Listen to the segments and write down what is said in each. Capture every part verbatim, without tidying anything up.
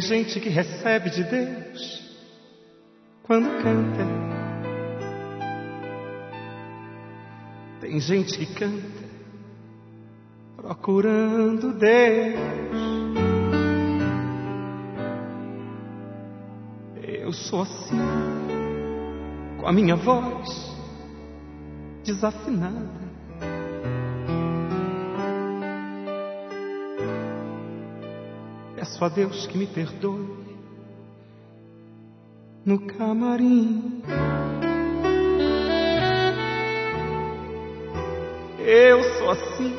gente que recebe de Deus quando canta. Tem gente que canta procurando Deus. Eu sou assim, com a minha voz desafinada. Peço a Deus que me perdoe no camarim. Eu sou assim,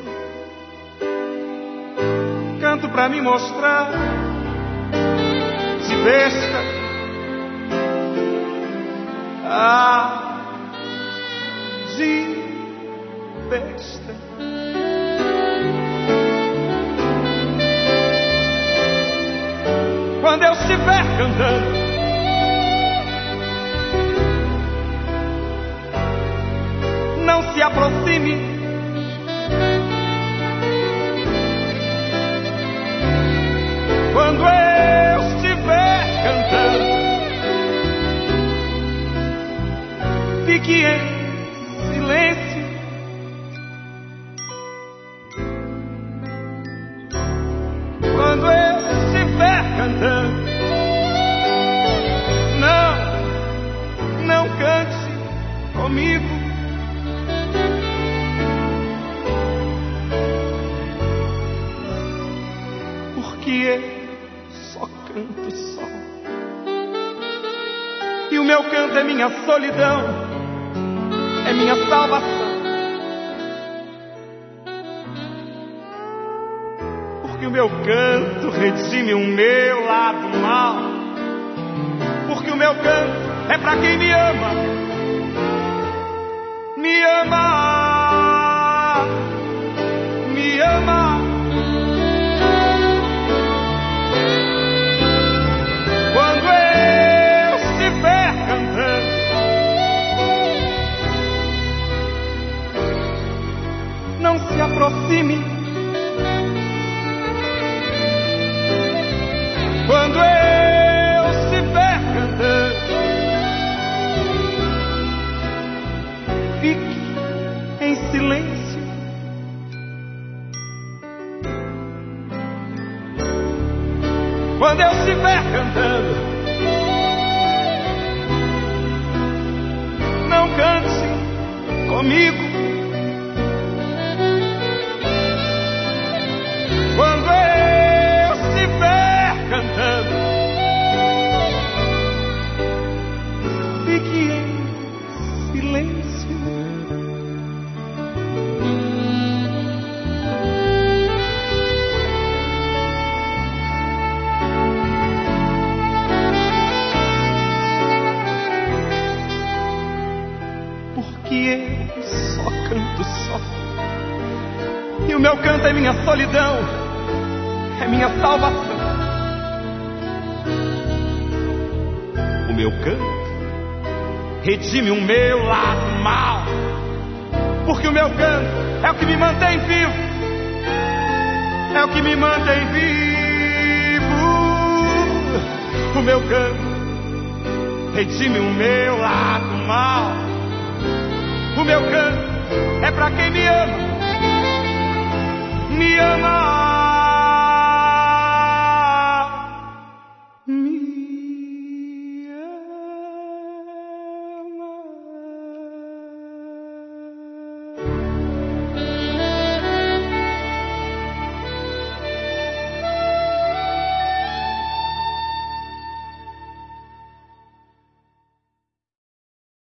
canto pra me mostrar de besta. Ah, de besta. Quando eu estiver cantando, não se aproxime. Quando eu estiver cantando, fique em silêncio. Quando eu estiver cantando, não, não cante comigo. Porque eu só canto só. E o meu canto é minha solidão, é minha salvação. Porque o meu canto redime o meu lado mal. Porque o meu canto é pra quem me ama. Me ama, me ama. Quando eu estiver cantando, não se aproxime. Quando eu estiver cantando, fique em silêncio. Quando eu estiver cantando, não cante comigo. Quando eu estiver cantando, fique em silêncio. Porque eu só canto só. E o meu canto é minha solidão, é minha salvação. O meu canto redime o meu lado mal. Porque o meu canto é o que me mantém vivo, é o que me mantém vivo. O meu canto redime o meu lado mal. O meu canto é pra quem me ama.